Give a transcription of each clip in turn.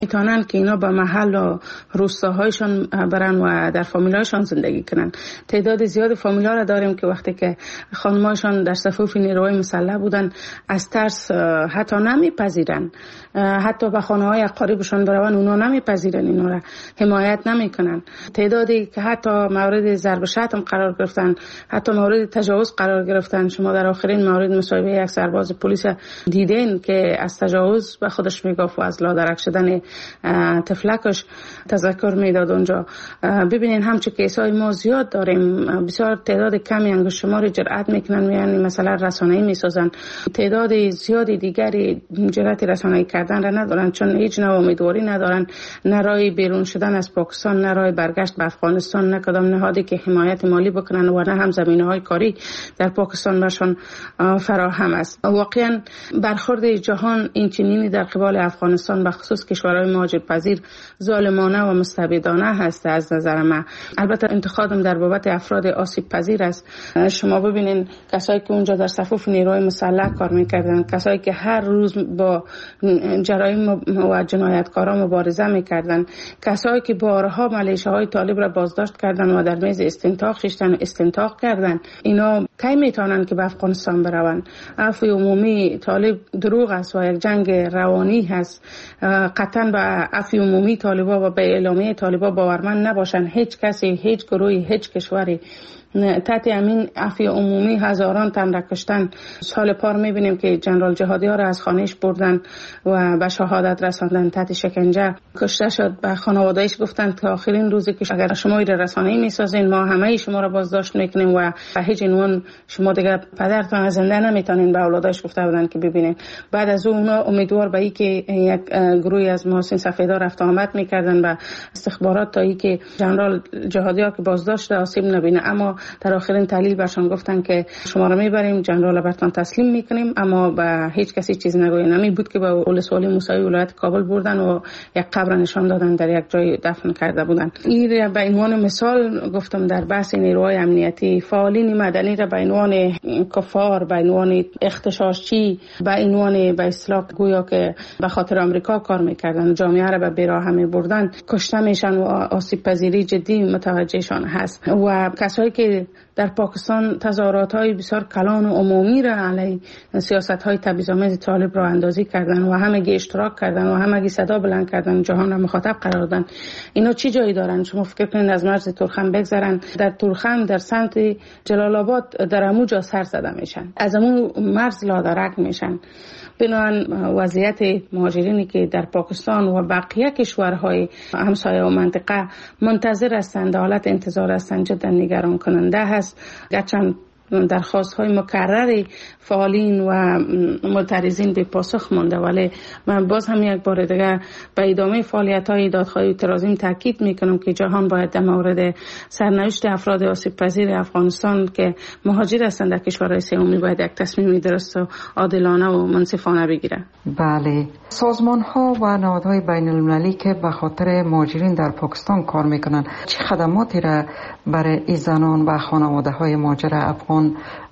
میتونن که اینا به محل و روستاهایشان برن و در فامیلایشان زندگی کنن. تعداد زیاد فامیلا را داریم که وقتی که خانمایشان در صفوف نیروهای مسلح بودن از ترس حتی نمیپذیرن، حتی به خانه های اقاربشان برون اونا نمیپذیرن، اینا را حمایت نمیکنن. تعدادی که حتی مورد ضرب شتم قرار گرفتن، حتی مورد تجاوز قرار گرفتن. شما در آخرین مورد مصاحبه یک سرباز پلیس دیدین که از تجاوز به خودش میگفت و از لادرک شدن تفلکش تذکر میداد اونجا. ببینین همچون کیسای ما زیاد داریم، بسیار تعداد کمی انگشت شماری جرأت میکنن، یعنی مثلا رسانه‌ای میسازن. تعداد زیادی دیگری جرأت رسانه‌ای کردن را ندارن، چون هیچ نوع امیدواری ندارن، نه راه بیرون شدن از پاکستان، نه راه برگشت به افغانستان، نه کدام نهادی که حمایت مالی بکنن و نه هم زمینه‌های کاری در پاکستان برشان فراهم است. واقعا برخورد جهان این چنینی در قبال افغانستان به خصوص کشورهای مهاجرپذیر ظالمانه و مستبدانه هست از نظر من. البته انتقادم در بابت افراد آسیب پذیر است. شما ببینین کسایی که اونجا در صفوف نیروهای مسلح کار میکردن، کسایی که هر روز با جرایم و جنایتکاران مبارزه میکردن، کسایی که بارها ملیشه‌های طالب را بازداشت کردن و در میز استنطاق کردن، اینا کی میتونن که به افغانستان برون؟ عفو عمومی طالب دروغ است و یک جنگ روانی هست. قطعا به عفو عمومی طالبا و به اعلامیه طالبا باورمند نباشن. هیچ کسی، هیچ گروهی، هیچ کشوری تحت امین عفو عمومی هزاران تن را کشتن. سال پار میبینیم که جنرال جهادی ها را از خانهش بردن و به شهادت رساندن، تحت شکنجه کشته شد. به خانوادهش گفتن که آخرین روزی که اگر شما این رسانه‌ای میسازین ما همه شما را بازداشت میکنیم و به هیچ عنوان شما دیگه پدرتان زنده نمیتونین. به اولادش گفته بودن که ببینین. بعد از اون اونا امیدوار به این که یک گروهی از محسن سفیدا رفت آمد میکردن به استخبارات تا اینکه جنرال جهادی ها که بازداشت آسیب نبینه، اما در آخرین تحلیل برشان گفتن که شما را میبریم، جنرال برتان تسلیم میکنیم، اما به هیچ کسی چیز نگوین. نمی بود که به ولسوالی موسوی ولایت کابل بردن و یک قبر نشان دادن، در یک جای دفن کرده بودن. این به عنوان مثال گفتم در بحث نیروهای امنیتی. فعالین مدنی را به عنوان کفار، به عنوان اغتشاشچی، به عنوان به اصطلاح گویا که به خاطر آمریکا کار میکردن، جامعه را به بیراه میبردن، کشته میشن و آسیب پذیری جدی متوجهشان هست. و کسایی که در پاکستان تظاهرات‌های بسیار کلان و عمومی را علیه سیاست‌های تبعیض‌آمیز طالب را اندازی کردن و همگی اشتراک کردن و همگی صدا بلند کردن، جهان را مخاطب قرار دادن. اینا چی جایی دارن؟ شما فکر کنید از مرز تورخم بگذرن، در تورخم در سمت جلال آباد در همونجا سر زده میشن، از همون مرز لادرک میشن. بنابراین وضعیت مهاجرینی که در پاکستان و بقیه کشورهای همسایه و منطقه منتظر هستند، حالت انتظار هستند، جدا نگران کننده هست. گرچه درخواست‌های مکرر فعالین و معترضین به پاسخ مانده، ولی من باز هم یک بار دیگه به ادامه فعالیت‌های دادخواهی اعتراضیم تاکید میکنم که جهان باید در مورد سرنوشت افراد آسیب پذیر افغانستان که مهاجر هستند در کشورهای سومی باید یک تصمیم درست و عادلانه و منصفانه بگیره. بله، سازمان‌ها و نهادهای بین‌المللی که به خاطر مهاجرین در پاکستان کار میکنن چه خدماتی را برای این زنان و خانواده‌های مهاجر افغان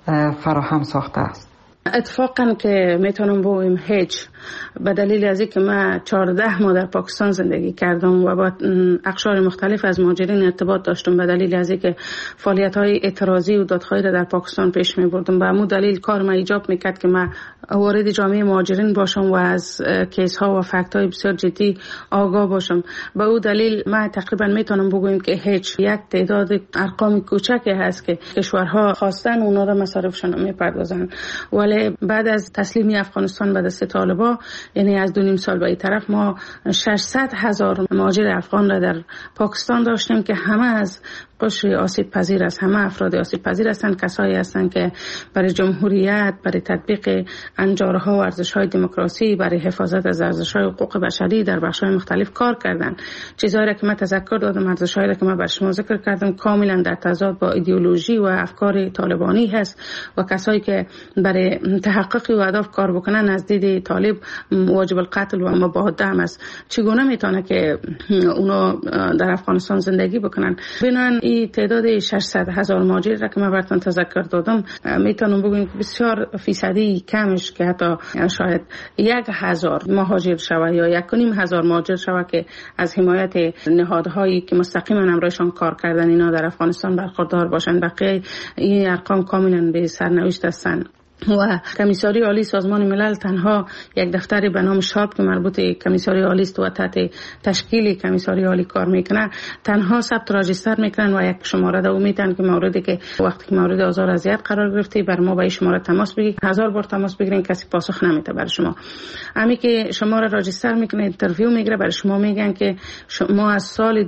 فراهم ساخته است؟ اتفاقا که میتونم بگم هیچ، به دلیل از اینکه من 14 ماه در پاکستان زندگی کردم و با اقشار مختلف از مهاجرین ارتباط داشتم، به دلیل از اینکه فعالیت‌های اعتراضی و دادخواهی را در پاکستان پیش می‌بردم، به همون دلیل کار ما ایجاب می‌کرد که من وارد جامعه مهاجرین باشم و از کیس‌ها و فکت‌های بسیار جدی آگاه باشم. به اون دلیل من تقریبا میتونم بگم که هیچ، یک تعداد ارقام کوچکی هست که کشورها خواستن اونا را مصارفشون میپردازن، ولی بعد از تسلیمی افغانستان به دست طالبان، یعنی از 2.5 سال به این طرف، ما 600,000 مهاجر افغان را در پاکستان داشتیم که همه از قشر آسیب پذیر است، همه افراد آسیب پذیر هستند، کسایی هستند که برای جمهوریت، برای تطبیق انجارها و ارزش‌های دموکراسی، برای حفاظت از ارزش‌های حقوق بشری در بخش‌های مختلف کار کردند. چیزایی را که من تذکر دادم، ارزش‌هایی را که من بر شما ذکر کردم، کاملا در تضاد با ایدئولوژی و افکار طالبانی هست و کسایی که برای تحقق اهداف کار بکنن از دید طالب واجب القتل و مباح دم است، چگونه میتونه که اونو در افغانستان زندگی بکنن؟ بنابراین این تعداد 600,000 مهاجر را که من براتون تذکر دادم میتونم بگم که بسیار فیصدی کمش که حتی شاید 1,000 مهاجر شوه یا 1,500 مهاجر شوه که از حمایت نهادهایی که مستقیما امرایشان کار کردن اینا در افغانستان برخوردار باشن. بقیه این ارقام کاملا به سرنوشت هستند. و کمیساری عالی سازمان ملل تنها یک دفتری به نام شارپ که مربوط کمیساری عالی است و تحت تشکیل کمیساری عالی کار میکنه تنها ثبت راجستر میکنن و یک شماره دو میتن که موردی که وقتی که مورد آزار اذیت قرار گرفته بر ما با این شماره تماس بگیرید، 1000 بار تماس بگیرین کسی پاسخ نمیده برای شما. همین که شماره راجستر میکنه اینترویو میگیره برای شما، میگن که ما از سال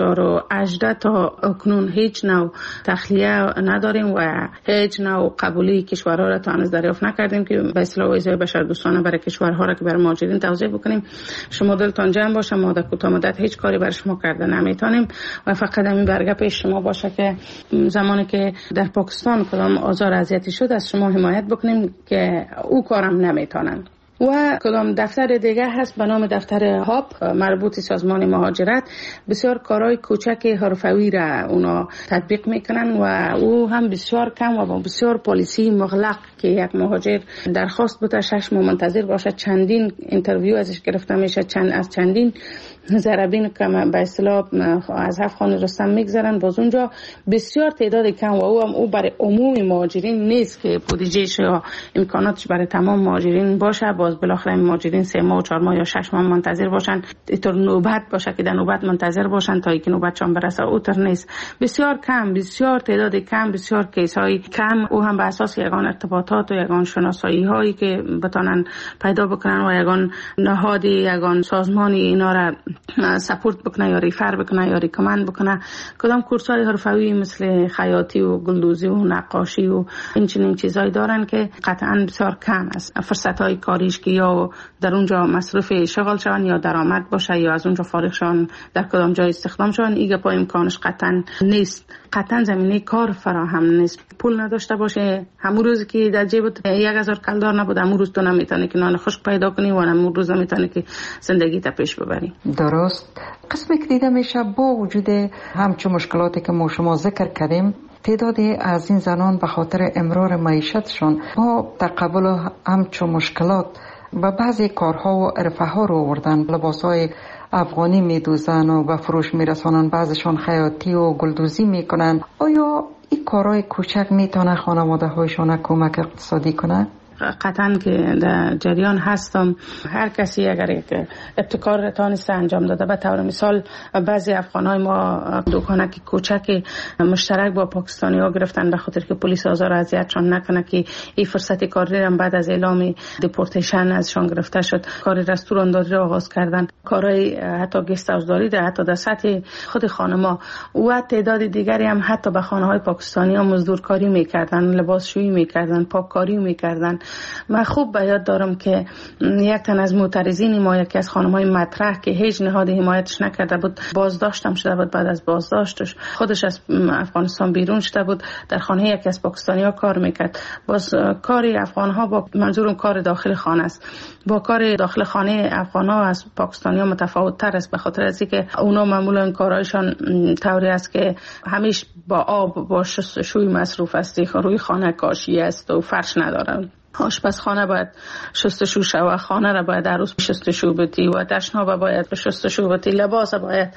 2018 تا اکنون هیچ نوع تخلیه نداریم و هیچ نوع قبولی کشورها را تا دریافت نکردیم که به اصطلاح ویزای بشردوستانه برای کشورها را که برای مهاجرین توزیع بکنیم. شما دلتان جمع باشه، ما در کوتاه مدت هیچ کاری برای شما کرده نمیتونیم و فقط همین برگه پیش شما باشه که زمانی که در پاکستان کدام آزار اذیتی شد از شما حمایت بکنیم که او کارم نمیتونن. و کدام دفتر دیگه هست به نام دفتر هاب مربوط سازمان مهاجرت، بسیار کارهای کوچک حرفوی را اونا تطبیق میکنن و او هم بسیار کم و بسیار پالیسی مغلق که یک مهاجر درخواست بده 6 ماه منتظر باشه، چندین اینترویو ازش گرفته میشه، از چندین ضربین که به اصطلاح از افغان رستم میگذرن، باز اونجا بسیار تعداد کم و او برای عموم مهاجرین نیست که بودجهش یا امکاناتش برای تمام مهاجرین باشه. باز بالاخره مهاجرین 3 ماه و 4 ماه یا 6 ماه منتظر باشن، اینطور نوبت باشه که در نوبت منتظر باشن تا اینکه نوبتشان برسه، اوتر نیست. بسیار کم، بسیار تعداد کم، بسیار کیس های کم، او هم به اساس یگان ارتباطات و یگان شناسایی هایی که بتونن پیدا بکنن و یگان نهادی یگان سازمانی اینا را سپورت بکنه یا ریفر بکنه یا ریکامند بکنه. کدام کورس های حرفوی مثل خیاطی و گلدوزی و نقاشی و این چنین چیزایی دارن که قطعا بسیار کم است. فرصت های کاریش که یا در اونجا مصرف شغل شون یا درآمد باشه یا از اونجا فارغ شون در کدام جای استخدام شون، ایگه پا امکانش قطعا نیست. قطعا زمینه کار فراهم نیست. پول نداشته باشه، همون روز که در جیبت 1000 کلدار نبود، همون روز تو نمیتونی که نان خشک پیدا کنی و همون روز نمیتونی که زندگی تا پیش ببری. درست. قسمی که دیده میشه با وجود همچون مشکلاتی که ما شما ذکر کردیم، تعدادی از این زنان به خاطر امرار معیشتشون با تقبل همچون مشکلات و بعضی کارها و عرفه ها رو آوردن، لباسای افغانی میدوزن و به فروش میرسانن، بعضشان خیاطی و گلدوزی میکنن. آیا این کارهای کوچک میتونه خانواده هایشان کمک اقتصادی کنه؟ قطعا که در جریان هستم. هر کسی اگر یک ابتکار تانسته انجام داده، به طور مثال بعضی افغانای ما دکانک کوچک مشترک با پاکستانی ها گرفتن به خاطر که پلیس آزار و اذیتشان نکنه که این فرصت کاری هم بعد از اعلام دیپورتیشن ازشان گرفته شد کار رستوران داری را آغاز کردن، کارهای حتی گست هاوس داری در حتی در سطح خود خانما و تعداد دیگری هم حتی به خانه های پاکستانی ها مزدورکاری میکردن، لباسشویی میکردن، پاککاری میکردن. من خوب به یاد دارم که یک تن از معترضین ما، یکی از خانم‌های مطرح که هیچ نهاد حمایتش نکرده بود، بازداشت هم شده بود. بعد از بازداشتش خودش از افغانستان بیرون شده بود، در خانه یکی از پاکستانی‌ها کار میکرد. باز کاری افغان‌ها با منظور کار داخل خانه است، با کار داخل خانه افغان‌ها از پاکستانی‌ها متفاوت‌تر است، به خاطر از اینکه اونا معمولاً کارایشان طوری است که همیشه با آب با شستشوی مصروف است، روی خانه کاشی است و فرش ندارن. آشپزخانه باید شستشو شود، خانه را باید هر روز شستشو بدی و دشنا باید به شستشو بدی، لباس باید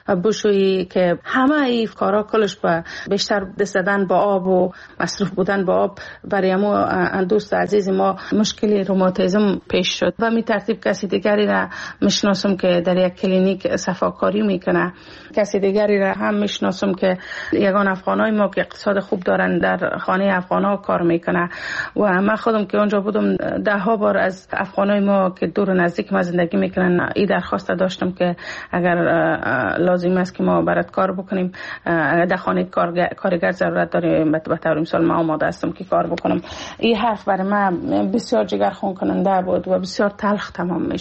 بشویی که همه این کارا کلش با بیشتر دست دادن با آب و مصروف بودن با آب برای ما دوست عزیز ما مشکلی روماتیسم پیش شد و می ترتیب کسی دیگری را میشناسم که در یک کلینیک صفاکاری میکنه، کسی دیگری را هم میشناسم که یگان افغانای ما که اقتصاد خوب دارن در خانه افغانا کار میکنه و من خودم که اونجا بودم 10 بار از افغانای ما که دور و نزدیک ما زندگی میکنن این درخواست داشتم که اگر لازم است که ما برات کار بکنیم، در خانه کارگر ضرورت داریم، به طور مثال ما آماده هستم که کار بکنم. این حرف برای من بسیار جگرخون کننده بود و بسیار تلخ تمام میشد.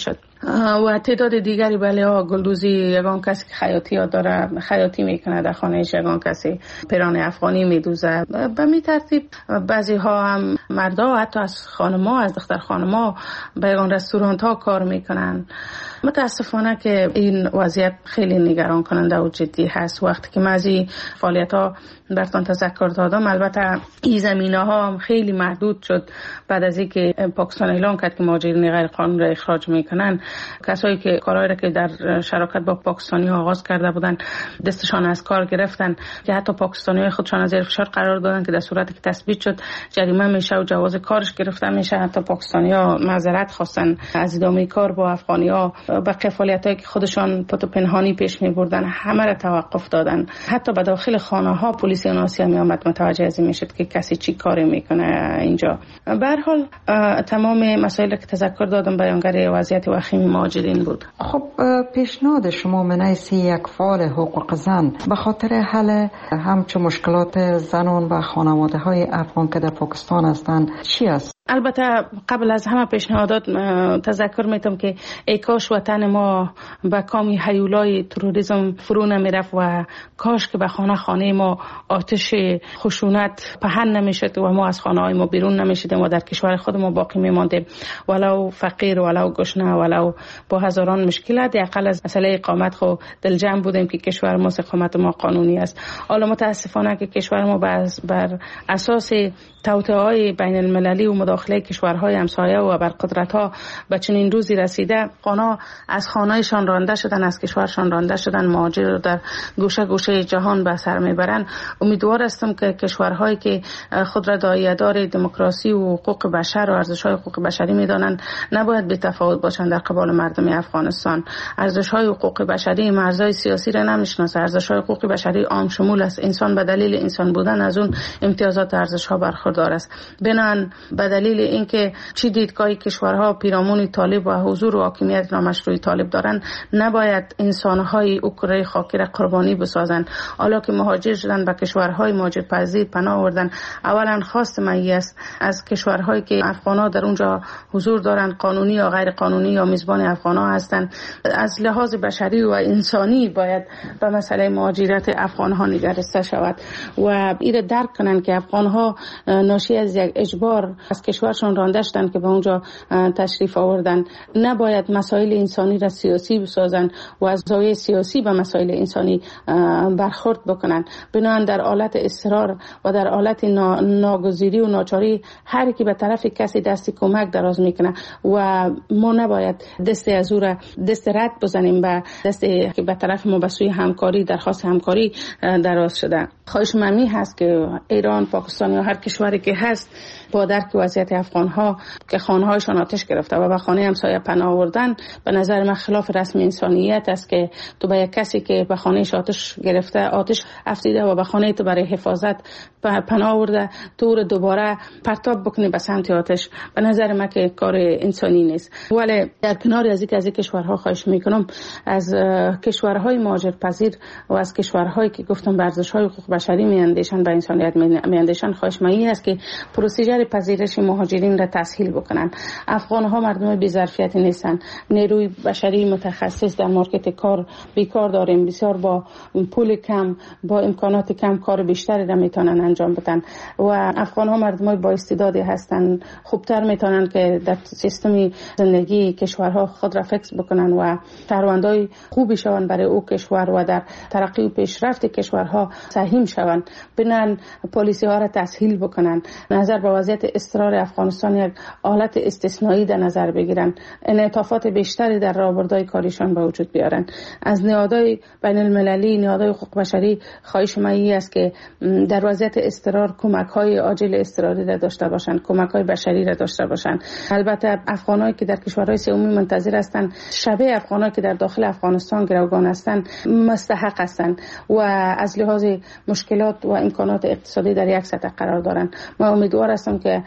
و تعداد دیگری بله گلدوزی یگان کسی که خیاطی ها داره خیاطی میکنه در خانهش، یگان کسی پیران افغانی میدوزه. به می ترتیب بعضی ها هم مردا حتی از خانما از دختر خانما به یگان رستورانت ها کار میکنن. متاسفانه که این وضعیت خیلی نگران کننده و جدی هست. وقتی که من از این فعالیت ها براتون تذکر دادم، البته این زمینه ها خیلی محدود شد بعد از اینکه پاکستان اعلام کرد که مهاجرین غیر قانونی را اخراج میکنن. کسایی که کارهایی را که در شراکت با پاکستانی ها آغاز کرده بودن دستشان از کار گرفتن، که حتی پاکستانی ها خودشان زیر فشار قرار دادن که در صورتی که تثبیت شد جریمه میشه و جواز کارش گرفته میشه. حتی پاکستانی ها معذرت خواستن از ادامه کار با افغانی ها. بقیه فعالیتایی که خودشان پت و پنهانی پیش میبردن همه را توقف دادن. حتی به داخل خانه ها پلیس آسیا می آمد متوجه از این میشد که کسی چی کاری میکنه اینجا. به هر حال تمام مسائل که تذکر دادم بیانگر وضعیت وخیم مهاجرین بود. خب پیشنهاد شما منیسی یک فعال حقوق زن به خاطر حل همچون مشکلات زنان و خانواده های افغان که در پاکستان هستند چی است؟ البته قبل از همه پیشنهادات تذکر میتم که ای کاش وطن ما به کامی هیولای تروریسم فرو نمیرفت و کاش که به خانه ما آتش خشونت پهن نمیشد و ما از خانه های ما بیرون نمیشدیم و در کشور خود ما باقی میماندیم، ولو فقیر ولو گشنه ولو با هزاران مشکلات. اقل از مسئله اقامت خو دلجم بودیم که کشور ما اقامت ما قانونی است. حالا متاسفانه که کشور ما بر اساس توطئه‌های بین المللی و مداخله کشورهای همسایه و بر قدرت‌ها به چنین روزی رسیده، آنها از خانه‌شان رانده شدن، از کشورشان رانده شدن، مهاجر رو در گوشه گوشه جهان به سر میبرن. امیدوار هستم که کشورهایی که خود را داعیه‌دار دموکراسی و حقوق بشر و ارزش‌های حقوق بشری می‌دانند نباید بی‌تفاوت باشند در قبال مردم افغانستان. ارزش‌های حقوق بشری مرزهای سیاسی را نمی‌شناسه. ارزش‌های حقوق بشری عام شمول است. انسان به دلیل انسان بودن از اون امتیازات ارزش‌ها برخوردار است. بنان به دلیل اینکه چی دیدگاهی کشورها پیرامون طالب و حضور و حاکمیت نامشروع طالب دارند نباید انسان‌های اوکراین خاکی را قربانی بسازند. حالا که مهاجر شدن به کشورهای مهاجرپذیر پناه آوردن، اولا خواست من است از کشورهایی که افغان‌ها در اونجا حضور دارند، قانونی یا غیر قانونی یا میزبان افغان‌ها هستند، از لحاظ بشری و انسانی باید به مسئله مهاجرت افغان‌ها نگرسته شود و این درک کنند که افغان‌ها ناشی از یک اجبار از کشورشان رانده شدند که به اونجا تشریف آوردن. نباید مسائل انسانی را سیاسی بسازند و از زاویه سیاسی به مسائل انسانی برخورد بکنند. بنابراین در حالت اصرار و در حالت ناگزیری و ناچاری هر کی به طرف کسی دست کمک دراز میکنه و ما نباید دست از او را دست رد بزنیم به دست که به طرف ما به سوی همکاری درخواست همکاری دراز شده. خواهش من هست که ایران، پاکستان یا هر کشوری که هست با درک وضعیت افغان‌ها که خانه‌هایشان آتش گرفته و به خانه همسایه پناه آوردن، به نظر من خلاف رسم انسانیت است که تو به یک کسی که به خانه‌اش آتش گرفته آتش افزیده و به خانه تو برای حفاظت پناه آورده تو رو دوباره پرتاب بکنی به سمت آتش. به نظر من که کار انسانی نیست. ولی در کنار از این کشورها خواهش میکنم از کشورهای مهاجرپذیر و از کشورهایی که گفتم به ارزش‌های حقوق بشری میاندیشند، به انسانیت میاندیشند، خواهش من است که پروسیجر پذیرش مهاجرین را تسهیل بکنن. افغان‌ها مردم بی‌ظرفیتی نیستند. نیروی بشری متخصص در مارکت کار بیکار داریم. بسیار با پول کم، با امکانات کم کار بیشتری را میتونن انجام بدن و افغان‌ها مردم با استعدادی هستند. خوبتر میتونن که در سیستم زندگی کشورها خود را فکس بکنن و شهروندای خوبی شوند برای او کشور و در ترقی و پیشرفت کشورها سهم شوند. بنان پالیسی ها را تسهیل بکنن. نظر به وضعیت اضطرار افغانستان یک حالت استثنایی در نظر بگیرن. انعطافات بیشتری در راهبردهای کاریشان به وجود بیارن. از نهادهای بین المللی، نهادهای حقوق بشری خواهش من است که در وضعیت اضطرار کمک‌های عاجل اضطراری را داشته باشند، کمک‌های بشری را داشته باشند. البته افغانایی که در کشورهای سومی منتظر هستند، شبیه افغانایی که در داخل افغانستان گروگان هستند، مستحق هستند و از لحاظ مشکلات و امکانات اقتصادی در یک سطح قرار دارند. ما امیدوار هستم که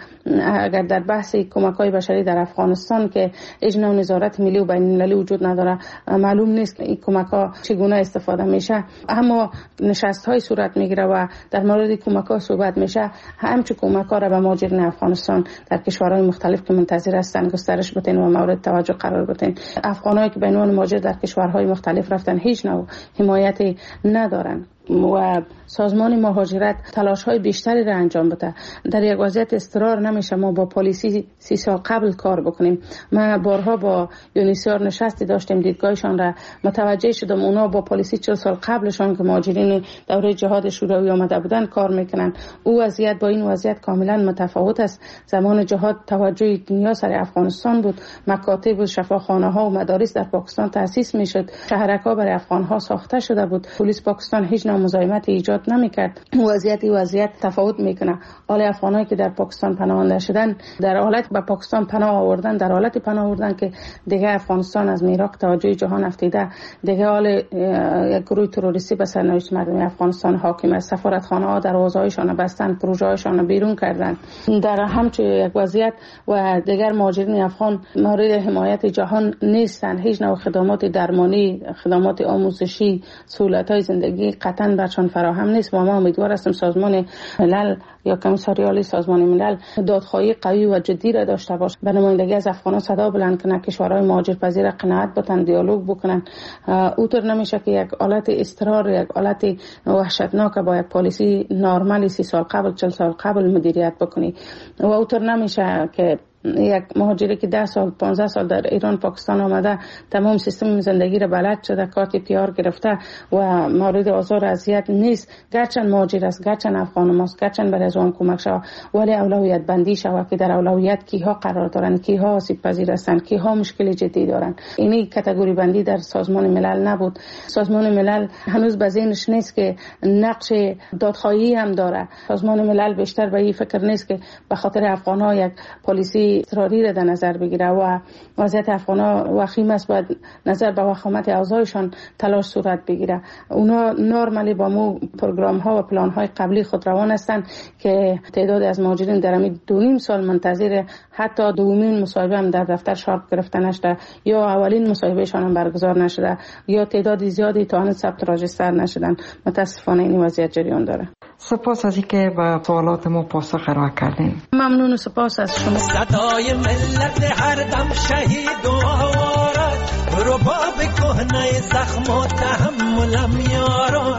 اگر در بحث کمک‌های بشری در افغانستان که هیچ نوع نظارت ملی و بین‌المللی وجود نداره، معلوم نیست این کمک‌ها چگونه استفاده میشه. اما نشست‌های صورت میگیره و در مورد کمک‌ها صحبت میشه. همچون کمک‌ها را به مهاجرین افغانستان در کشورهای مختلف که منتظر هستند گسترش بدین و مورد توجه قرار بدین. افغانایی که به عنوان مهاجر در کشورهای مختلف رفتن هیچ نوع حمایتی ندارن و سازمان مهاجرت تلاش‌های بیشتری را انجام بده. در یک وضعیت اضطرار نمیشه ما با پلیسی 30 سال قبل کار بکنیم. ما بارها با یونیسیار نشستی داشتیم، دیدگاهشان را متوجه شدم. اونا با پلیسی 40 سال قبلشان که مهاجرین دوره جهاد شوروی آمده بودن کار میکنن. او وضعیت با این وضعیت کاملا متفاوت است. زمان جهاد توجه دنیا سر افغانستان بود، مکاتب و شفاخانه‌ها و مدارس در پاکستان تأسیس میشد، شهرک‌ها برای افغان‌ها ساخته شده بود، پلیس پاکستان هیچ مزاحمت ایجاد نمیکرد. وضعیت تفاوت میکنه. حال افغانایی که در پاکستان پناهنده شدن در حالت به پاکستان پناه آوردن، در حالت پناه آوردن که دیگه افغانستان از میراق توجه جهان افتیده، دیگه حال یک گروه تروریستی به سرنوشت مردم افغانستان حاکم است. سفارتخانه ها دروازه‌هایشان بستن، پروژه‌هایشان بیرون کردن. در همچین یک وضعیت و دیگر مهاجرین افغان مورد حمایت جهان نیستند. هیچ نوع خدمات درمانی، خدمات آموزشی، سهولت‌های زندگی قطعاً برشان فراهم نیست. ما امیدوار هستیم سازمان ملل یا کمیساریال سازمان ملل دادخواهی قوی و جدی را داشته باشه، به نمایندگی از افغانان صدا بلند کنه، کشورهای مهاجرپذیر قناعت بتن، دیالوگ بکنن. اوطور نمیشه که یک حالت اضطرار، یک حالت وحشتناک با یک پالیسی نرمالی 30 سال قبل 40 سال قبل مدیریت بکنی و اوطور نمیشه که یک مهاجری که 10 سال 15 سال در ایران پاکستان آمده تمام سیستم زندگی را بلد شده، کارت پیار گرفته و مورد آزار و اذیت نیست، گرچند مهاجر است، گرچند افغان ماست، گرچند برای از آن کمک شود، ولی اولویت بندی شود که در اولویت کیها قرار دارند، کیها آسیب پذیر هستند، کیها مشکل جدی دارند. اینی کاتگوری بندی در سازمان ملل نبود. سازمان ملل هنوز به ذهنش نیست که نقش دادخواهی هم داره. سازمان ملل بیشتر به این فکر نیست که به خاطر افغان‌ها یک پلیسی اضطراری را در نظر بگیره و وضعیت افغان‌ها وخیم است، باید نظر به وخامت اوضاعشان تلاش صورت بگیره. اونا نرمالی با مو پروگرام‌ها و پلان‌های قبلی خود روان هستند که تعداد از مهاجرین در همین 2.5 سال منتظر حتی دومین مصاحبه هم در دفتر شارپ گرفته نشده یا اولین مصاحبهشان هم برگزار نشده یا تعداد زیادی تا هنوز ثبت راجستر نشدن. متاسفانه این وضعیت جریان داره. سپاس از اینکه به سوالات ما پاسخ ارائه کردین. ممنون و سپاس از شما. صدای ملت هر دم شهید و آوارد رباب کهنه زخم و تحملم یاران.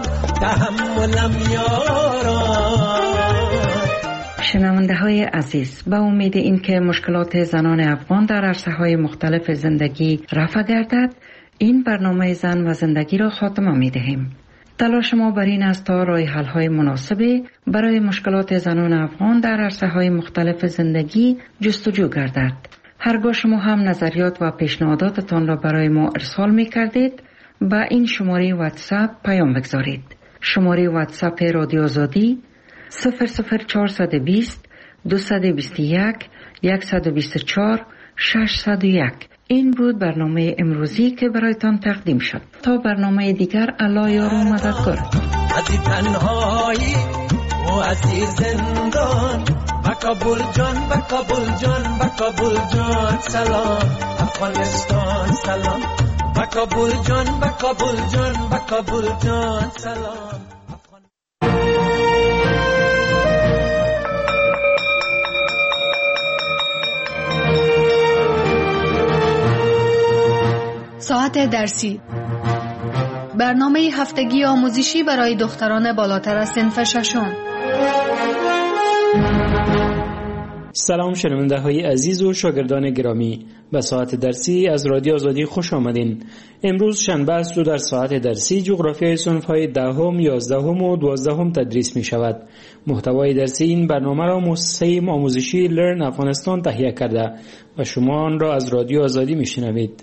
شنونده های عزیز، به امید اینکه مشکلات زنان افغان در عرصه های مختلف زندگی رفع گردد، این برنامه زن و زندگی را خاتمه می دهیم. تلاش ما بر این است تا راه حل های مناسبی برای مشکلات زنان افغان در عرصه های مختلف زندگی جستجو گردد. هرگاه شما هم نظریات و پیشنهاداتتان را برای ما ارسال می کردید، با این شماره واتساپ پیام بگذارید. شماره واتساپ رادیو آزادی 00420 221 124 601. این بود برنامه امروزی که برایتان تقدیم شد. تا برنامه دیگر، الله یار و مددگار. از این تنهایی و از این زندان با کابل جان، با کابل جان، با کابل جان سلام افغانستان سلام. با کابل جان، با کابل جان، با کابل جان سلام. ساعت درسی، برنامه هفتگی آموزشی برای دختران بالاتر از صنف ششم. سلام شنونده های عزیز و شاگردان گرامی، به ساعت درسی از رادیو آزادی خوش آمدین. امروز شنبه است و در ساعت درسی جغرافیای صنف های 10ام، 11ام و 12ام تدریس می شود. محتوای درسی این برنامه را مؤسسه آموزشی لرن افغانستان تهیه کرده و شما آن را از رادیو آزادی می شنوید.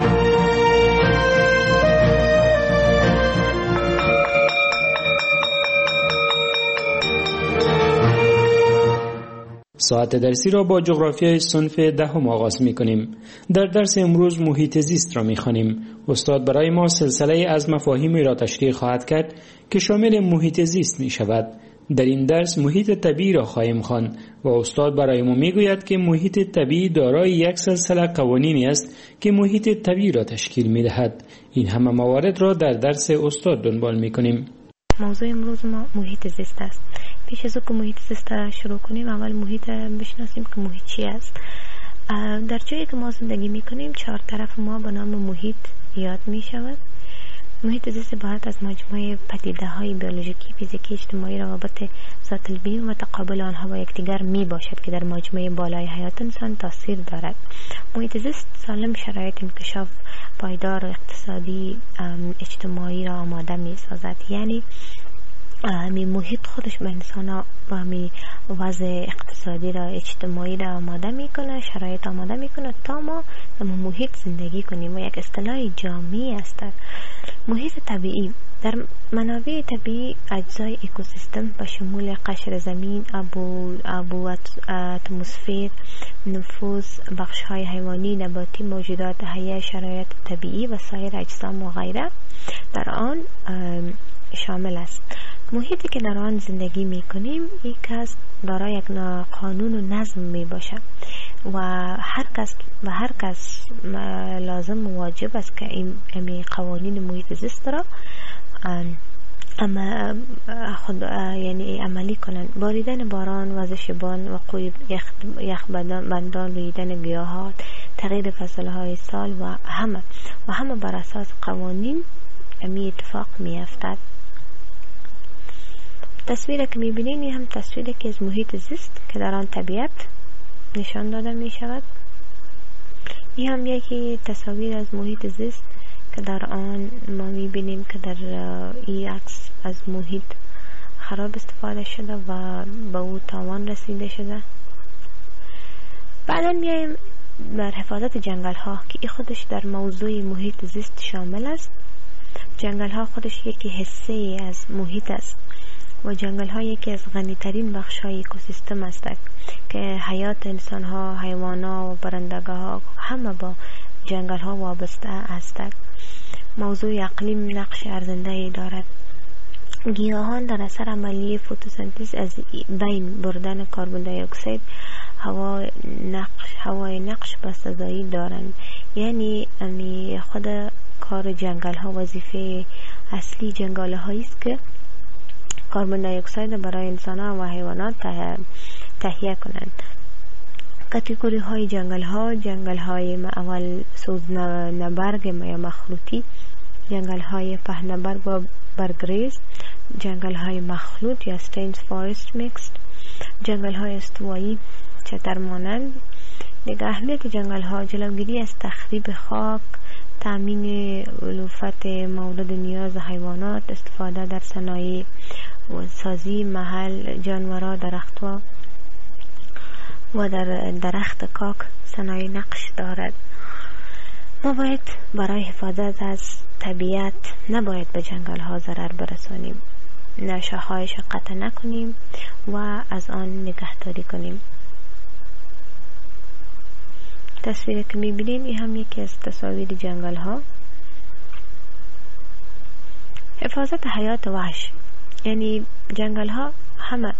ساعت درسی را با جغرافیای صنف 10 آغاز می کنیم. در درس امروز محیط زیست را می خوانیم. استاد برای ما سلسله از مفاهیمی را تشریح خواهد کرد که شامل محیط زیست می شود. در این درس محیط طبیعی را خواهیم خواند و استاد برای ما میگوید که محیط طبیعی دارای یک سلسله قوانینی است که محیط طبیعی را تشکیل میدهد. این همه موارد را در درس استاد دنبال میکنیم. موضوع امروز ما محیط زیست است. پیش از که محیط زیست را شروع کنیم اول محیط بشناسیم که محیط چی است. در جایی که ما زندگی میکنیم 4 طرف ما به نام محیط یاد میشود. محیط زیست عبارت از مجموعه پدیده‌های بیولوژیکی، فیزیکی، اجتماعی، روابط ذات البین و تقابل آنها با یکدیگر می باشد که در مجموعه بالای حیات انسان تاثیر دارد. محیط زیست سالم شرایط انکشاف پایدار و اقتصادی اجتماعی را آماده می سازد. یعنی می محیط خودش به انسان ها با می وضع اقتصادی را اجتماعی را آماده می کنه، شرایط آماده می کنه تا ما در محیط زندگی کنیم و یک اصطلاح جامعی است. محیط طبیعی در منابع طبیعی اجزای اکوسیستم به شمول قشر زمین، آب و اتمسفر، نفوذ، بخش‌های حیوانی، نباتی، موجودات حیه، شرایط طبیعی و سایر اجسام و غیره در آن شامل است. محیطی که در آن زندگی می-کنیم یک از دارای یک قانون و نظم می-باشد و هر کس لازم و واجب است که این قوانین محیط زیست را یعنی عملی کنند. باریدن باران، وزش باد، وقوع یخبندان، رویدن گیاهات، تغییر فصلهای سال و همه بر اساس قوانین اتفاق می‌افتد. تصویری که می‌بینید این هم تصویری که از محیط زیست که در آن طبیعت نشان داده می‌شود. این هم یکی تصاویر از محیط زیست که در آن ما می‌بینیم که در این عکس از محیط خراب استفاده شده و به او تاوان رسیده شده. بعدا میایم بر حفاظت جنگل ها که این خودش در موضوع محیط زیست شامل است. جنگل ها خودش یکی حصه از محیط است و جنگل ها یکی از غنیترین بخش های اکوسیستم است که حیات انسان ها، حیوانات و پرندگاه ها همه با جنگل ها وابسته هستند. موضوع اقلیم نقش ارزنده دارد. گیاهان در اثر عملیه فتوسنتز از بین بردن کربن دی اکسید هوای نقش بسزایی دارند. یعنی خود کار جنگل ها وظیفه اصلی جنگل هایی است که کربن دی اکسید برای انسان ها و حیوانات تهیه کنند. کاتگوری های جنگل های اول سوز نبرگ یا مخلوطی، جنگل های پهنبرگ و برگریز، جنگل های مخلوط یا ستینز فارست میکست، جنگل های استوایی چتر مانند. دیگه اهمیت جنگل ها جلوگیری از تخریب خاک، تامین علوفت مورد نیاز حیوانات، استفاده در صنایع و سازی محل جانورا، درختها و در درخت کاک صنایع نقش دارد. ما باید برای حفاظت از طبیعت نباید به جنگل ها ضرر برسانیم، شاخه‌هایش قطع نکنیم و از آن نگهداری کنیم. تصویری که می‌بینیم این هم یکی از تصاویر جنگل ها. حفاظت حیات وحش، یعنی جنگل ها همه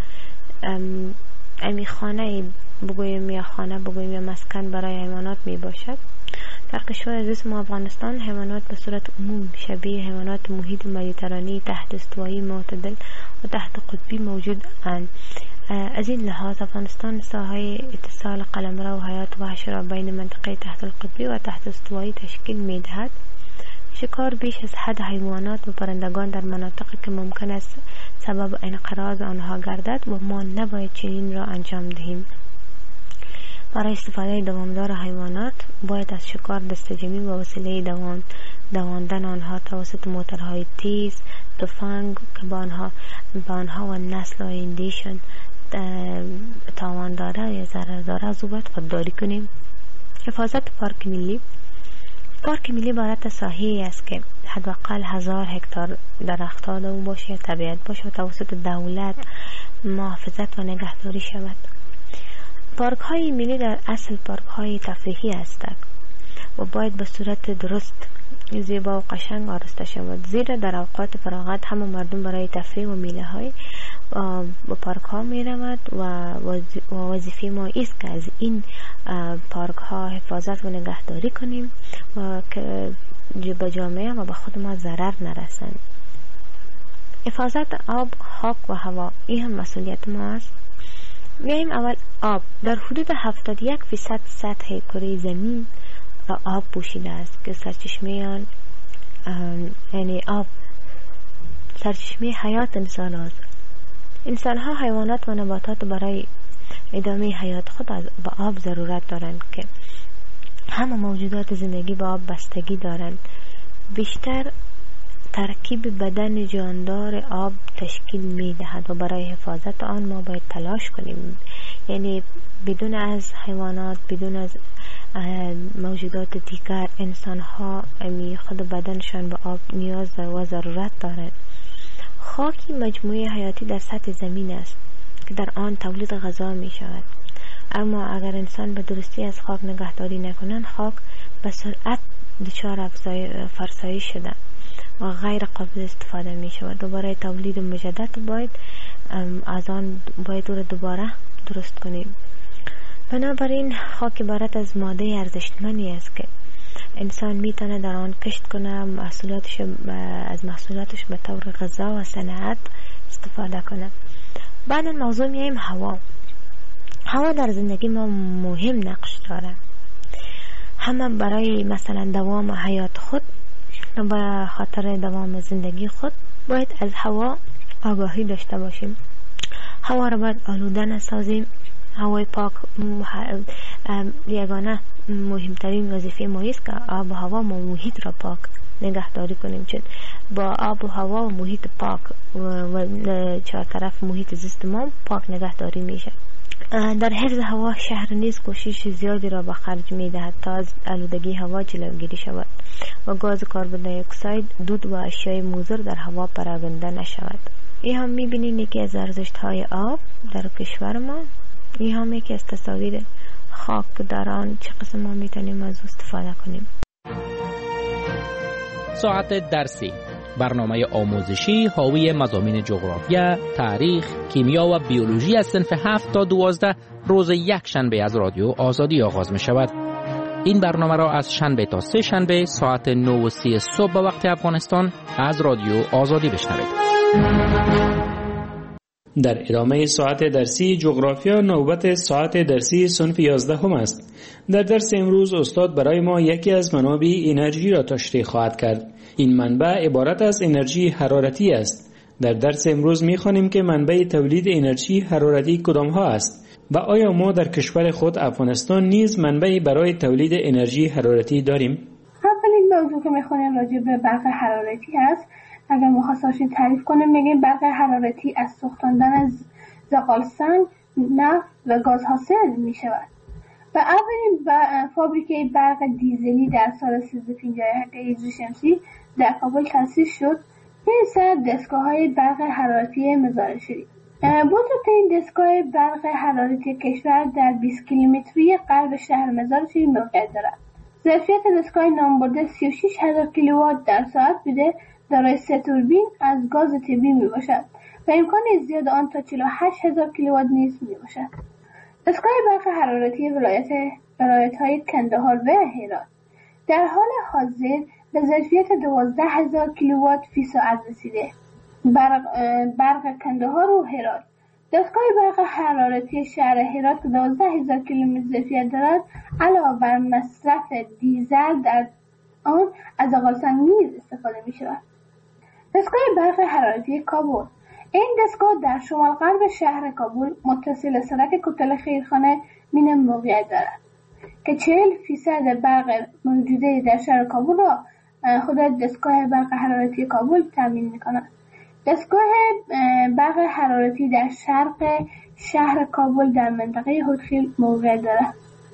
خانه بگوییم یا مسکن برای حیوانات می باشد. در کشور عزیز ما افغانستان حیوانات به صورت عموم شبیه حیوانات محیط مدیترانی تحت استوایی معتدل و تحت قطبی موجود اند. از این لحاظ افغانستان ساحه اتصال قلمرو و حیات وحش را بین منطقه تحت القطبی و تحت استوایی تشکیل می دهد. شکار بیش از حد حیوانات و پرندگان در مناطقی که ممکن است سبب انقراض آنها گردد و ما نباید چنین را انجام دهیم. برای استفاده دوامدار حیوانات باید از شکار دستجمعی و وسیله دواندن آنها توسط موتورهای تیز، تفنگ که با آنها و نسل آیندهشان تاوان داره یا ضرر داره از او باید خودداری کنیم. حفاظت پارک ملی. پارک ملی عبارت از ساحه‌ای است که حداقل 1000 هکتار درخت‌ها در او باشه یا طبیعت باشه و توسط دولت محافظت و نگهداری شود. پارک های ملی در اصل پارک های تفریحی هستند و باید به صورت درست، زیبا و قشنگ آراسته شود، زیرا در اوقات فراغت همه مردم برای تفریح و میله های به پارک ها می رود و وظیفه ما است که از این پارک ها حفاظت و نگهداری کنیم و که به جامعه و به خود ما ضرر نرسند. حفاظت آب، خاک و هوا این هم مسئولیت ما است. میایم اول آب. در حدود 71% سطح کره زمین آب پوشیده است که سرچشمه یعنی آب سرچشمه حیات انسان است. انسان ها، حیوانات و نباتات برای ادامه حیات خود به آب ضرورت دارند که همه موجودات زندگی به آب بستگی دارند. بیشتر ترکیب بدن جاندار آب تشکیل می دهد و برای حفاظت آن ما باید تلاش کنیم. یعنی بدون از حیوانات، بدون از موجودات دیگر، انسان ها خود بدنشان به آب نیاز و ضرورت دارند. خاکی مجموعه حیاتی در سطح زمین است که در آن تولید غذا می شود. اما اگر انسان به درستی از خاک نگهداری نکنند، خاک به سرعت دچار فرسایش شده و غیر قابل استفاده می شود و برای تولید مجدد باید از آن باید او را دوباره درست کنیم. بنابراین خاک عبارت از ماده ارزشمندی است که انسان میتونه در آن کشت کنه، از محصولاتش به طور غذا و صنعت استفاده کنه. بعد موضوع میایم هوا. هوا در زندگی ما مهم نقش داره. همه برای مثلا دوام حیات خود و به خاطر دوام زندگی خود باید از هوا آگاهی داشته باشیم. هوا را باید آلوده نسازیم. هوای پاک یگانه مهمترین وظیفه ما است که آب و هوا و محیط را پاک نگهداری کنیم، چون با آب و هوا و محیط پاک و چهار طرف محیط زیست ما پاک نگهداری میشه. در حفظ هوا شهر نیز کوشش زیادی را به خرج میدهد تا از آلودگی هوا جلوگیری شود و گاز کربن دی اکساید، دود و اشیاء مضر در هوا پراگنده نشود. این هم میبینید یکی از ارزش‌های آب در کشور ما. این هم یکی از تصاویر خاک در آن چه قسم ما میتونیم از استفاده کنیم. ساعت درسی، برنامه آموزشی حاوی مضامین جغرافیا، تاریخ، کیمیا و بیولوژی از صنف 7 تا 12 روز یک شنبه از رادیو آزادی آغاز می شود. این برنامه را از شنبه تا سه شنبه ساعت 9:30 صبح به وقت افغانستان از رادیو آزادی بشنوید. در ادامه ساعت درسی جغرافیا نوبت ساعت درسی صنف 11 هم است. در درس امروز استاد برای ما یکی از منابع انرژی را تشریح خواهد کرد. این منبع عبارت از انرژی حرارتی است. در درس امروز می‌خوانیم که منبع تولید انرژی حرارتی کدام ها است و آیا ما در کشور خود افغانستان نیز منبعی برای تولید انرژی حرارتی داریم؟ اولین موضوع که می‌خوانیم راجع به برق حرارتی است. اگر مخصوصی تعریف کنیم میگیم برق حرارتی از سوختاندن از زغال سنگ، نفت و گاز حاصل می شود و اولین فابریکه برق دیزلی در سال 1358 هجری شمسی در کابل تأسیس شد. این سال دستگاه‌های برق حرارتی مزار شدید. بزرگترین دستگاه برق حرارتی کشور در 20 کیلومتری غرب شهر مزار شریف موقعیت دارد. ظرفیت دستگاه نامبرده 36,000 کیلووات در ساعت بوده، دارای 3 توربین از گاز طبیعی می باشد و امکان زیاد آن تا 48,000 کیلووات نیز می باشد. دستگاه برق حرارتی ولایت‌های کندهار و هرات در حال حاضر به ظرفیت 12,000 کیلووات فی ساعت رسیده. برق کندهار و هرات. دستگاه برق حرارتی شهر هرات که 12,000 کیلومتر ظرفیت دارد علاوه بر مصرف دیزل در آن از زغال‌سنگ نیز استفاده می شود. دستگاه برق حرارتی کابل. این دستگاه در شمال غرب شهر کابل متصل سرک کوتل خیرخانه مینه موقعیت دارد که 40% برق موجوده در شهر کابل را خود دستگاه برق حرارتی کابل تامین می‌کند. دستگاه برق حرارتی در شرق شهر کابل در منطقه هودخیل موقعیت دارد.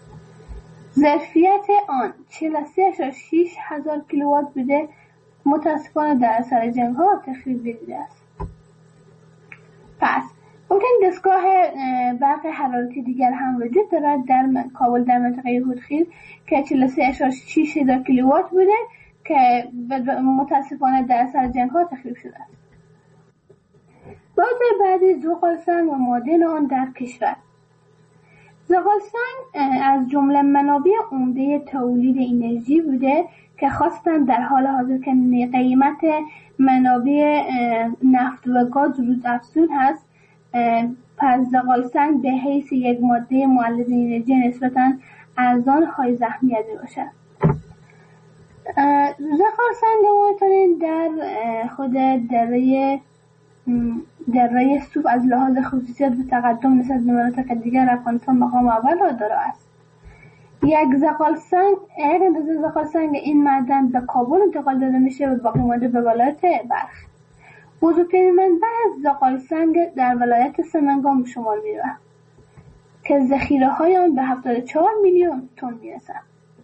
ظرفیت آن 43,600 کیلووات بوده، متاسفانه در اثر جنگ‌ها تخریب دیده است. پس ممکن دستگاه برق حرارتی دیگر هم وجود دارد در کابل در منطقه هودخیل که 43,600 کیلووات بوده که متاسفانه در اثر جنگ‌ها تخریب شده است. بازه بعدی زغالسنگ و معادن آن در کشور. زغالسنگ از جمله منابع عمده تولید انرژی بوده که خواستن در حال حاضر که قیمت منابع نفت و گاز روز افزون هست، پس زغالسنگ به حیث یک ماده مولد انرژی نسبتاً ارزان های ذخیره باشد. زغالسنگ رو میتونید در خود دره سوب از لحاظ خصوصیت و تقدم نسبت به مناطق دیگر افغانستان مقام اول را داره است. یک اندازه زغالسنگ این معدن به کابل انتقال داده میشه و باقی مانده به ولایت بلخ. بزرگترین منبع زغالسنگ در ولایت سمنگان به شمار میره که ذخیره های آن به 74 میلیون تن میرسد.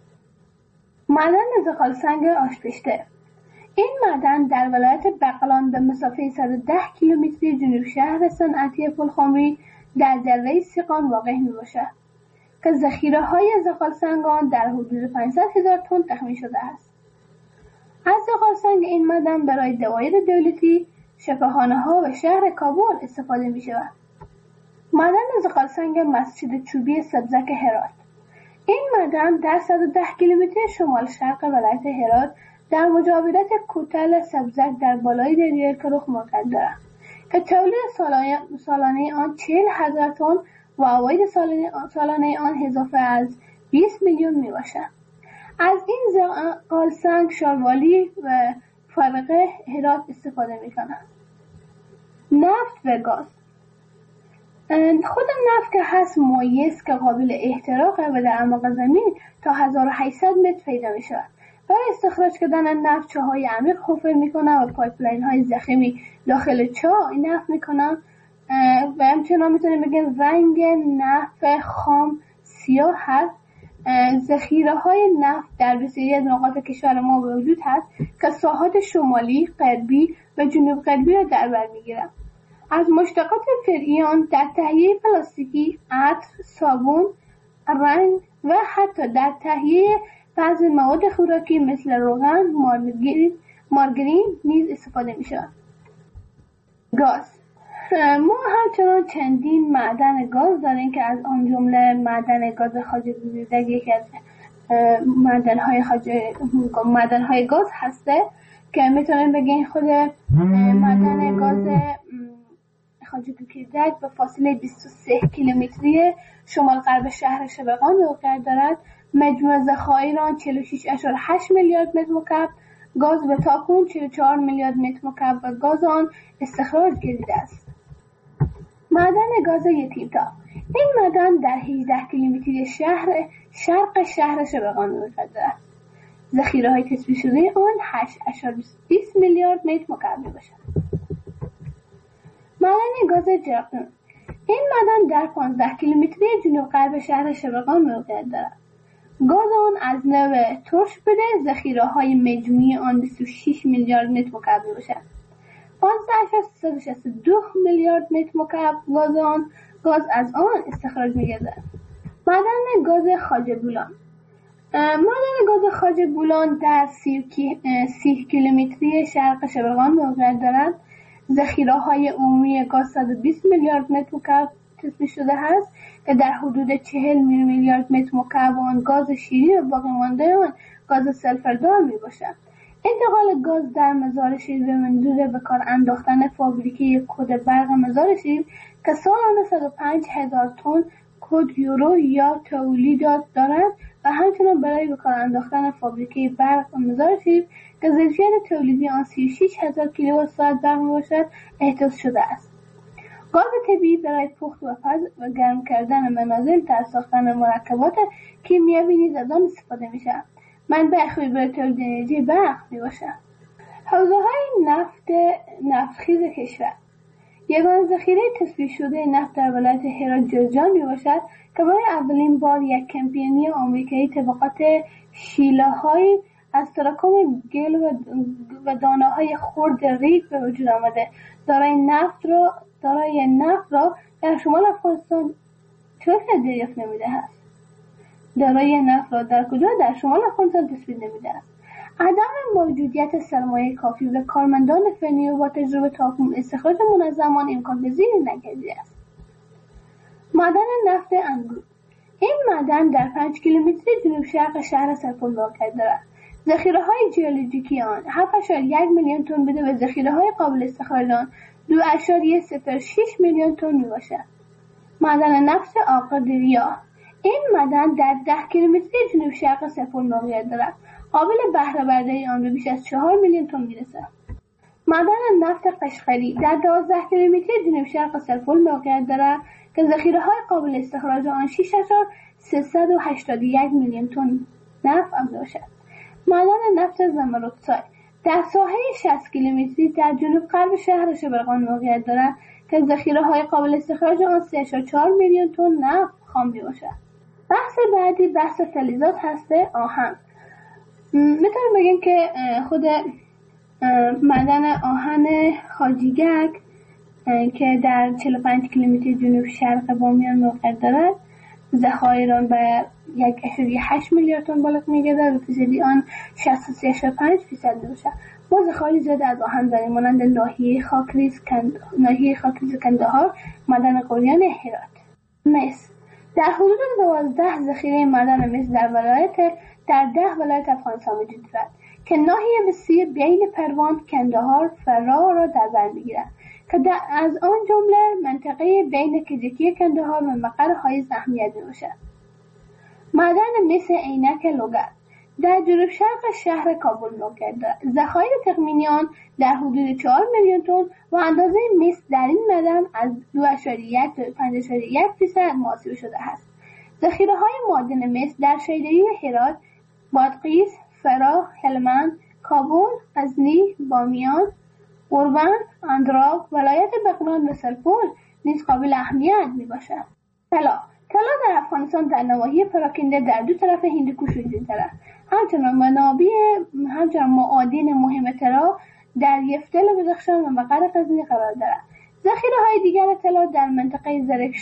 معدن زغالسنگ آشپشته. این معدن در ولایت بغلان به مسافه 110 کیلومتری جنوب شهر صنعتی پلخمری در دره سیقان واقع میباشد که ذخیره های زغالسنگ آن در حدود 500,000 تن تخمین شده است. از زغالسنگ این معدن برای دوایر دولتی، شفاخانه ها و شهر کابل استفاده می شود. معدن زغالسنگ مسجد چوبی سبزک هرات. این معدن در 110 کیلومتر شمال شرق ولایت هرات در مجاورت کوتل سبزک در بالای دریای کرخ موقع دارد که تولید سالانه آن 40,000 تن و عواید سالانه آن اضافه از 20 میلیون می باشد. از این زغالسنگ شاروالی و فرقه هرات استفاده می کنند. نفت و گاز. خود نفت که هست مایع که قابل احتراقه و در اعماق زمین تا 1800 متر پیدا می شود. برای استخراج کردن نفت چاهای عمیق حفر می کنند و پایپلاین های ضخیمی داخل چاه نفت می کنند و همچنان میتونیم بگیم رنگ نفت خام سیاه هست. ذخیره های نفت در بسیاری از نقاط کشور ما موجود هست که ساحات شمالی، غربی و جنوب غربی را در بر میگیرند. از مشتقات فرعی آن در تهیه پلاستیکی، عطر، صابون، رنگ و حتی در تهیه بعضی مواد خوراکی مثل روغن، مارگرین نیز استفاده می شود. گاز. ما همچنان چندین معدن گاز داریم که از آن جمله معدن گاز خواجه گوزیدک یکی از معدن‌های گاز هسته که میتونیم بگیم خود معدن گاز خواجه گوزیدک به فاصله 23 کیلومتری شمال غرب شهر شبقان موقع دارد. مجموع ذخایر آن 46.8 میلیارد متر مکعب گاز و تاکنون 44 میلیارد متر مکعب و گاز آن استخراج گردیده است. معدن گاز یتیمتا. این معدن در 18 کیلومتری شرق شهر شبقان موقع دارد. ذخیره های تثبیت شده آن 8.20 میلیارد متر مکعب میباشد. معدن گاز جرقدون. این معدن در 15 کیلومتری جنوب غرب شهر شبقان موقع دارد. گاز آن از نوع ترش بوده. ذخیره های مجموعی آن 26 میلیارد متر مکعب میباشد. 15.362 میلیارد متر مکعب گاز از آن استخراج می‌گردد. معدن گاز خواجه بولان. معدن گاز خواجه بولان در 30 کیلومتری شرق شبقان موقع دارد. ذخیره های عمومی گاز 120 میلیارد متر مکعب تثبیت شده است که در حدود 40 میلیارد متر مکعب آن گاز شیرین و باقی مانده آن گاز سلفردار میباشد. انتقال گاز در مزار شیر به منظور به کار انداختن فابریکه کد برق مزار شیر که سالانه 105,000 تن کد یورو یا تولیدات دارد و همچنان برای به کار انداختن فابریکه برق مزار شیر که ظرفیت تولیدی آن 36,000 کیلووات ساعت برق میباشد احداث شده است. گاز طبیعی برای پخت و پز و گرم کردن منازل در ساختن مرکبات کیمیایی نیز از آن استفاده می‌شود. منبع خوبی برای تولید انرژی برق میباشد. حوزه‌های نفتخیز کشور. یگان ذخیره تثبیت شده نفت در ولایت هرات جوزجان میباشد که برای اولین بار یک کمپانی آمریکایی طبقات شیله‌های از تراکم گل و دانه‌های خرد ریگ به وجود آمده. دارای نفت را در شمال افغانستان چطور دریافت نمیده است؟ دارای نفت را در کجا؟ در شمال افغانستان تثبیت نمیده است. عدم موجودیت سرمایه کافی و کارمندان فنی و با تجربه تاکنون استخراج منظم آن امکان پذیر نگردیده است. معدن نفت انگور. این معدن در 5 کیلومتر جنوب شرق شهر سرپل واقع دارد. ذخیره‌های ژئولوژیکی آن 7.1 میلیون تن بوده و ذخیره‌های قابل استخراج آن 2.06 میلیون تن میباشد. معدن نفت آقادریا. این معدن در 10 کیلومتری جنوب شرق سرپل موقعیت دارد. قابل بهره برداری آن به بیش از 4 میلیون تن میرسد. معدن نفت قشقری در 12 کیلومتری جنوب شرق سرپل موقعیت دارد که ذخیره‌های قابل استخراج آن 6.381 میلیون تن نفت میباشد. معدن نفت زمرودسای در ساحه 60 کیلومتری در جنوب غرب شهر شبرغان موقعیت دارد که ذخیره‌های قابل استخراج آن 3.4 میلیون تن نفت خام میباشد. بحث بعدی بحث فلزات هسته آهن. میتونم بگم که خود معدن آهن خاجیگک که در 45 کیلومتر جنوب شرق بامیان موقعیت دارد ذخایر آن به 1.8 میلیارد تن بالغ می‌گردد و فیصدی آن 63.5% میباشد. ما ذخایر زیاد از آهن داریم مانند ناحیه خاکریز کندهار، معدن قلیان هرات. مس در حدود 12 ذخیره معدن مس در 10 ولایت افغانستان وجود دارد که ناحیه مسی بین پروان، کندهار، فراه را در بر میگیرد که از آن جمله منطقه بین کجکی کندهار و مقر حایز اهمیت میباشد. معدن مس عینک لوگر در جنوب شرق شهر کابل موقعیت دارد. ذخایر تخمینی آن در حدود 4 میلیون تن و اندازه مس در این معدن از 2.1 تا 5.1% محاسبه شده است. ذخیره‌های معدن مس در شیدایی هرات، بادغیس، فراه، هلمند، کابل، غزنی، بامیان، اوربن، اندراب، ولایت بغلان و سرپل نیز قابل اهمیت میباشد. طلا در افغانستان در نواحی پراکنده در دو طرف هندوکش وجود دارد. همچنان معادن مهم طلا در یفتل و بدخشان و مقر غزنی قرار دارد. ذخیره‌های دیگر طلا در منطقه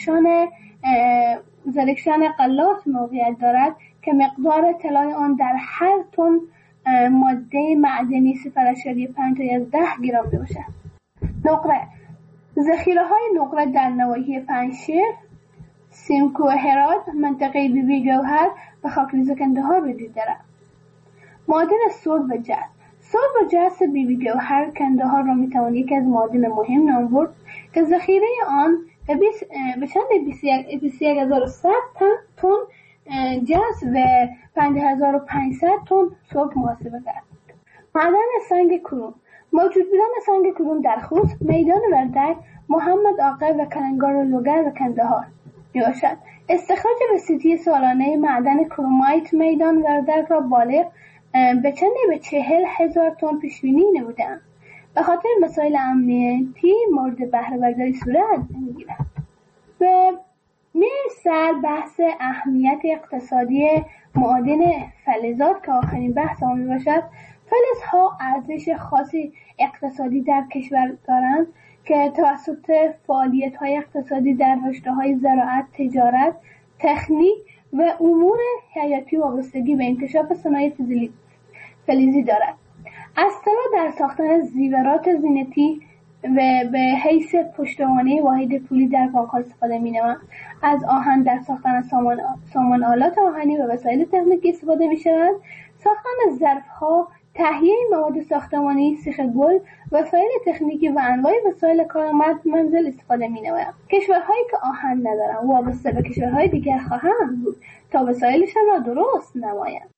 زرکشان قلات موقعیت دارد که مقدار طلای آن در هر تن ماده معدنی 0.5 تا 10 گرم میباشد. نقره ذخیره‌های نقره در نواحی پنجشیر، سیمکو هرات، منطقه بیبی گوهر و خاکریز کندهار وجود دارد. معادن سرب و جست. سرب و جست بیبی گوهر کندهار را میتوان یکی از معادن مهم نام برد که ذخیره آن به چند 21,100 تن جست و 5,500 تن سرب محاسبه کرد. معدن سنگ کروم. موجود بودن سنگ کروم در خوست، میدان وردک، محمد آقا و کلنگار لوگر و کندهار میباشد. استخراج وسیطی سالانه معدن کرومایت میدان وردک را بالغ به 40,000 تن پیشبینی نموده‌اند. به خاطر مسائل امنیتی مورد بهره برداری صورت نمیگیرد. به مثال بحث اهمیت اقتصادی معادن فلزات که آخرین بحث آن میباشد. فلزها ارزش خاصی اقتصادی در کشور دارند که توسط فعالیت‌های اقتصادی در رشته‌های زراعت، تجارت، تکنیک و امور حیاتی وابستگی به انکشاف صنایع فلزی دارد. از طلا در ساختن زیورات زینتی و به حیث پشتوانه واحد پولی در بانک‌ها استفاده می‌نمایند. از آهن در ساختن سامان آلات آهنی و وسایل تکنیکی استفاده می‌شود. ساختن ظرف‌ها، تهیه مواد ساختمانی، سیخ گل، وسایل تکنیکی و انواع وسایل کار منزل استفاده می‌نمایند. کشورهایی که آهن ندارند وابسته به کشورهای دیگر خواهند بود تا وسایلشان را درست نمایند.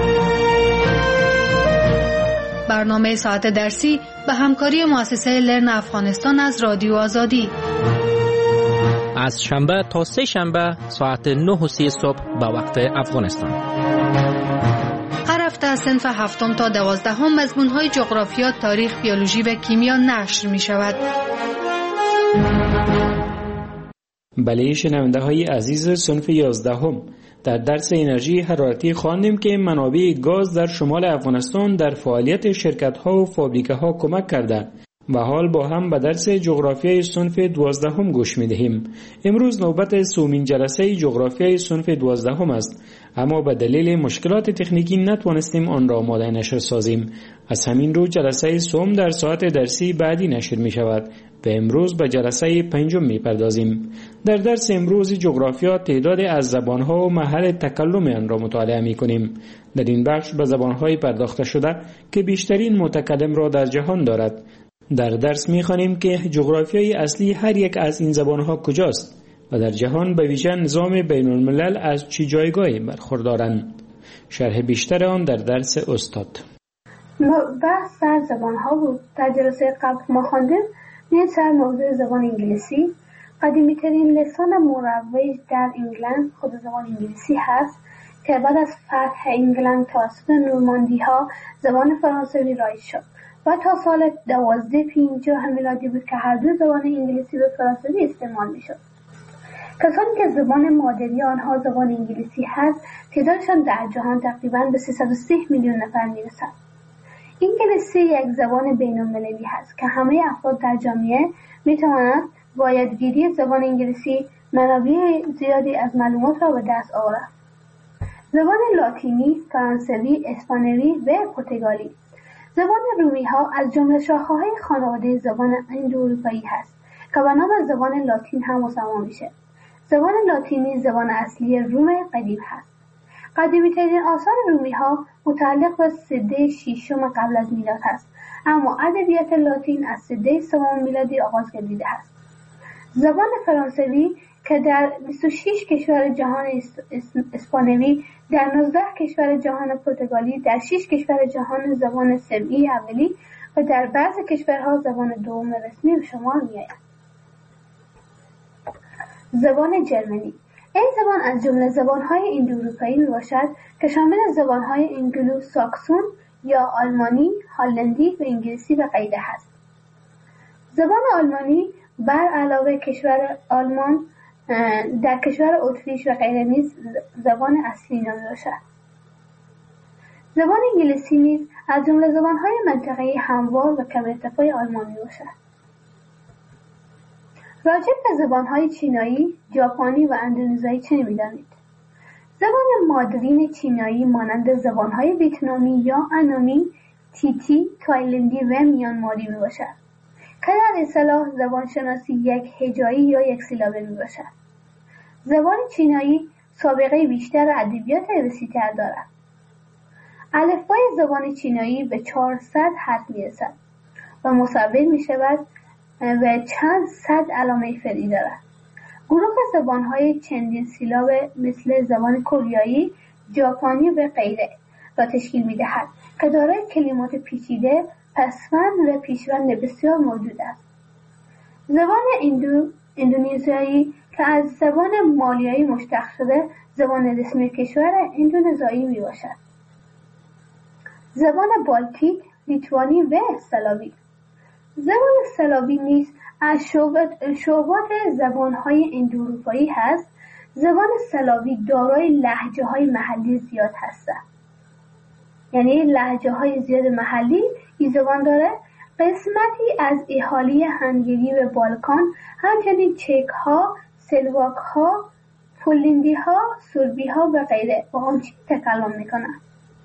برنامه ساعت درسی به همکاری مؤسسه لرن افغانستان از رادیو آزادی از شنبه تا سه شنبه ساعت 9:30 صبح به وقت افغانستان. هر هفته از صنف 7 تا 12 مضمون‌های جغرافیا، تاریخ، بیولوژی و کیمیا نشر می‌شود. بله شنونده‌های عزیز، صنف 11 در درس انرژی حرارتی خواندیم که منابع گاز در شمال افغانستان در فعالیت شرکت‌ها و فابریکه‌ها کمک کرده و حال با هم به درس جغرافیای صنف 12 گوش می دهیم. امروز نوبت سومین جلسه جغرافیای صنف 12 است، اما به دلیل مشکلات تکنیکی نتوانستیم آن را آماده نشر سازیم. از همین رو جلسه سوم در ساعت درسی بعدی نشر می شود و امروز به جلسه 5 می پردازیم. در درس امروز جغرافیا تعداد از زبانها و محل تکلم آن را مطالعه می کنیم. در این بخش به زبانهای پرداخته شده که بیشترین متکلم را در جهان دارد. در درس می‌خوانیم که جغرافیای اصلی هر یک از این زبان‌ها کجاست و در جهان به ویژه نظام بین الملل از چه جایگاهی برخوردارند. شرح بیشتر آن در درس استاد. بحث سر زبان‌ها بود. در جلسه قبل ما خواندیم این سر موضوع زبان انگلیسی. قدیمی‌ترین لسان مروج در انگلند خود زبان انگلیسی هست که بعد از فتح انگلند توسط نورماندی‌ها زبان فرانسوی رایج شد و تا سال 1250 میلادی بود که هر دو زبان انگلیسی و فرانسوی استعمال میشد. کسانی که زبان مادری آنها زبان انگلیسی هست تعدادشان در جهان تقریباً به 330 میلیون نفر میرسد. انگلیسی یک زبان بین‌المللی هست که همه افراد در جامعه میتوانند با یادگیری زبان انگلیسی منابع زیادی از معلومات را به دست آورند. زبان لاتینی، فرانسوی، اسپانیایی و پرتغالی. زبان رومی ها از جمله شاخه‌های خانواده زبان اندواروپایی هست که به نام زبان لاتین هم مسما میشه. زبان لاتینی زبان اصلی روم قدیم هست. قدیمی‌ترین آثار رومی ها متعلق به سده ششم قبل از میلاد هست، اما ادبیات لاتین از سده سوم میلادی آغاز گردیده است. زبان فرانسوی که در 26 کشور جهان اسپانیایی، در 19 کشور جهان پرتغالی، در 6 کشور جهان زبان سمعی اولی و در بعضی کشورها زبان دوم رسمی به شمار می‌آید. زبان جرمنی. این زبان از جمله زبان‌های اندواروپایی میباشد که شامل زبان‌های انگلو ساکسون یا آلمانی، هلندی و انگلیسی و غیره است. زبان آلمانی بر علاوه کشور آلمان در کشور اتریش و غیره نیز زبان اصلی نامیده باشد. زبان انگلیسی نیز از جمله زبان‌های منطقه‌ای هموار و کم ارتفاع آلمان میباشد. راجع به زبان‌های چینایی، ژاپنی و اندونزیایی چه می‌دانید؟ زبان مادرین چینایی مانند زبان‌های ویتنامی یا انامی، تیتی، تایلندی و میانماری میباشد که در اصطلاح زبان شناسی یک هجایی یا یک سیلابه میباشد. زبان چینایی سابقه بیشتر ادبیات وسیع‌تر دارد. الفبای زبان چینایی به 400 حرف میرسد و مصور میشود و چند صد علامه فرعی دارد. گروه زبان‌های چندین سیلاب مثل زبان کوریایی، ژاپنی و غیره را تشکیل می‌دهد که دارای کلمات پیچیده، پسوند و پیشوند بسیار موجود است. زبان اندونزیایی که از زبان مالیایی مشتق شده زبان رسمی کشور اندونزیایی میباشد. زبان بالتیک، لیتوانی و سلاوی. زبان سلاوی نیز از شعبات زبان‌های اندواروپایی هست. زبان سلاوی دارای لهجه‌های محلی زیاد هستند. یعنی لهجه‌های زیاد محلی این زبان داره. قسمتی از اهالی هنگری و بالکان، همچنین چک‌ها، سلواک‌ها، پولندی‌ها، سربی‌ها و غیره با هم تکلم می‌کنند.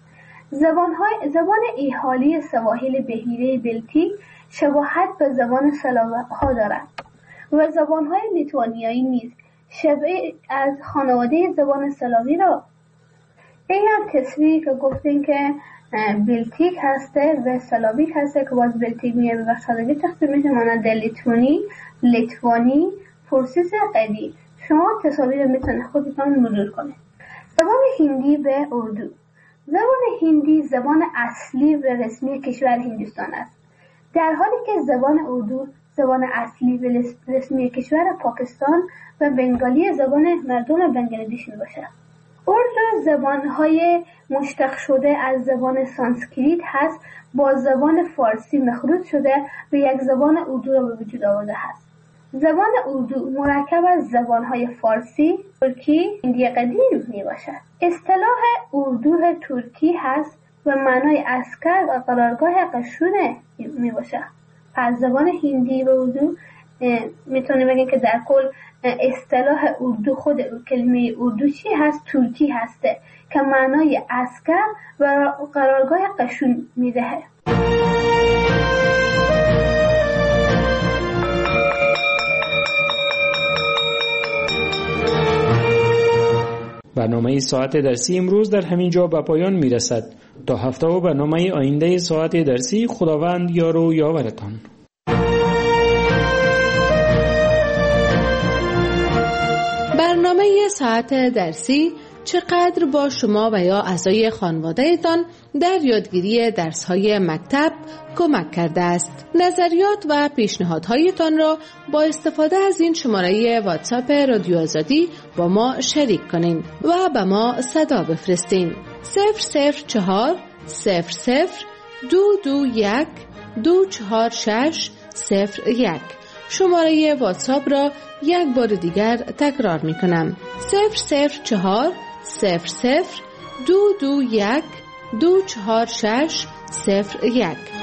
زبان اهالی سواحل بحیره بلتیک شباهت به زبان سلاوها دارد و زبان‌های لیتوانیایی نیز شبیه از خانواده زبان سلاوی را. این هم تصویری که گفتیم که بلتیک هسته و سلاویک هسته که باز بلتیک میگه به بخشادگی تقسیم میشه مانند لیتوانی، پرسیس قدیم. شما تصاویر میتونه خودتان مرور کنید. زبان هندی و اردو. زبان هندی زبان اصلی و رسمی کشور هندوستان است، در حالی که زبان اردو زبان اصلی و رسمی کشور پاکستان و بنگالی زبان مردم بنگلادش میباشد. اردو زبان‌های مشتق شده از زبان سانسکریت هست، با زبان فارسی مخلوط شده و یک زبان اردو را به وجود آورده است. زبان اردو مرکب از زبان‌های فارسی، ترکی، هندی قدیم میباشد. اصطلاح اردو ترکی هست و معنای عسکر و قرارگاه قشون میباشد. از زبان هندی و اردو میتونه بگیم که در کل اصطلاح اردو، خود کلمه اردو چی هست؟ ترکی هسته که معنای عسکر و قرارگاه قشون میدهه. برنامه ساعت درسی امروز در همین جا به پایان میرسد. تا هفته و برنامه آینده ساعت درسی، خداوند یار و یاورتان. برنامه ساعت درسی چقدر با شما و یا اعضای خانواده‌تان در یادگیری درس‌های مکتب کمک کرده است. نظریات و پیشنهادهایتان را با استفاده از این شماره واتساپ رادیو آزادی با ما شریک کنین و به ما صدا بفرستین. 004 00 221 246 01. شماره واتساپ را یک بار دیگر تکرار می کنم. 004 00 221 246 01.